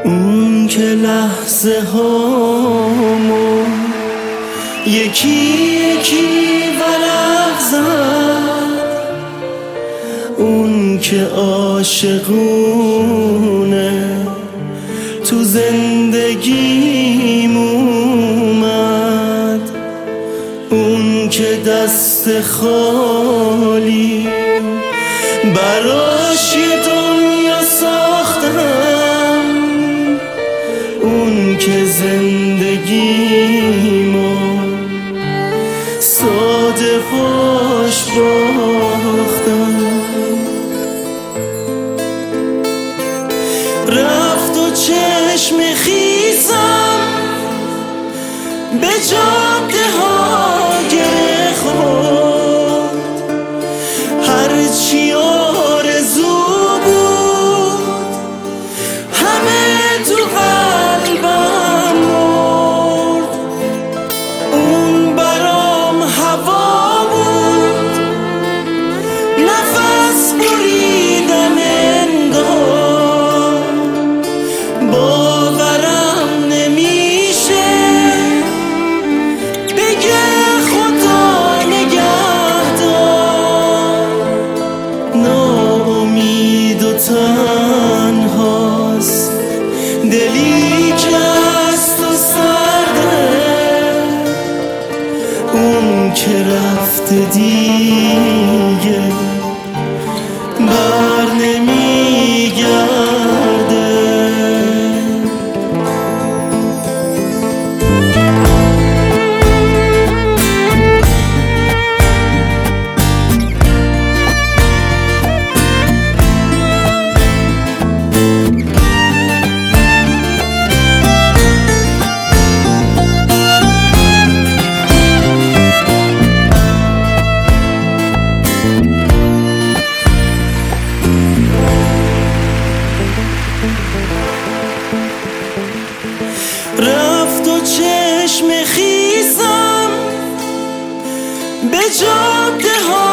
اون که لحظه هامو یکی یکی ورق زد، اون که عاشقونه تو زندگیم اومد، اون که دست خالی براش یه دنیا ساختم، اون که زندگیمو ساده خوش باختم. رفت و چشم خیزم به جاده ها گره خورد، هرچی آرزو بود همه تو قلبم مرد. اون برام هوا بود، نفس بریدم انگار، باورم نمیشه بگه خدا نگهدار. ناامید و تنهاست دلی که از تو سرده، اون که رفته دیگه بر نمیگرده. رفت و چشم خیزم به جاده ها